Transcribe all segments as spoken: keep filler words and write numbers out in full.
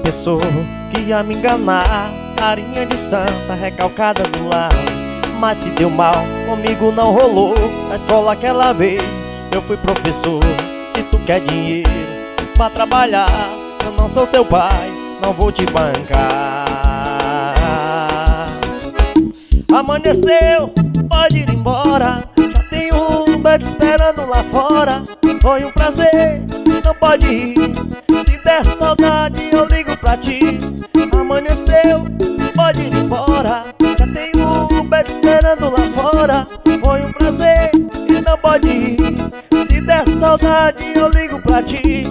pensou que ia me enganar, carinha de santa recalcada do lar. Mas se deu mal, comigo não rolou. Na escola que ela veio, eu fui professor. Se tu quer dinheiro pra trabalhar, eu não sou seu pai, não vou te bancar. Amanheceu, pode ir embora, já tem um Uber te esperando lá fora. Foi um prazer, não pode ir, se der saudade eu ligo pra ti. Amanheceu, pode ir embora, já tem um Uber te esperando lá fora. Foi um prazer, e não pode ir, se der saudade eu ligo pra ti.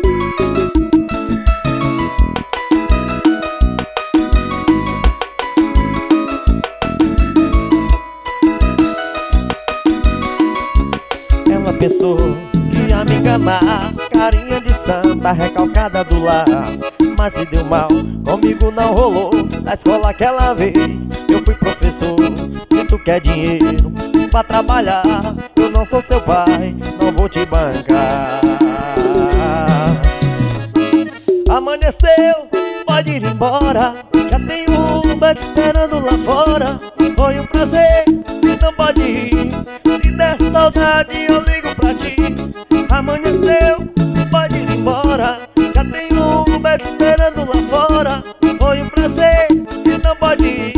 Ela pensou que ia me enganar, carinha de santa recalcada do lar. Mas se deu mal, comigo não rolou. Na escola que ela veio, eu fui professor. Se tu quer dinheiro pra trabalhar, eu não sou seu pai, não vou te bancar. Amanheceu, pode ir embora, já tem um Uber te esperando lá fora. Foi um prazer, não pode ir, se der saudade eu ligo pra ti. Amanheceu, pode ir embora, já tem um Uber te esperando lá fora. Foi um prazer, não pode ir,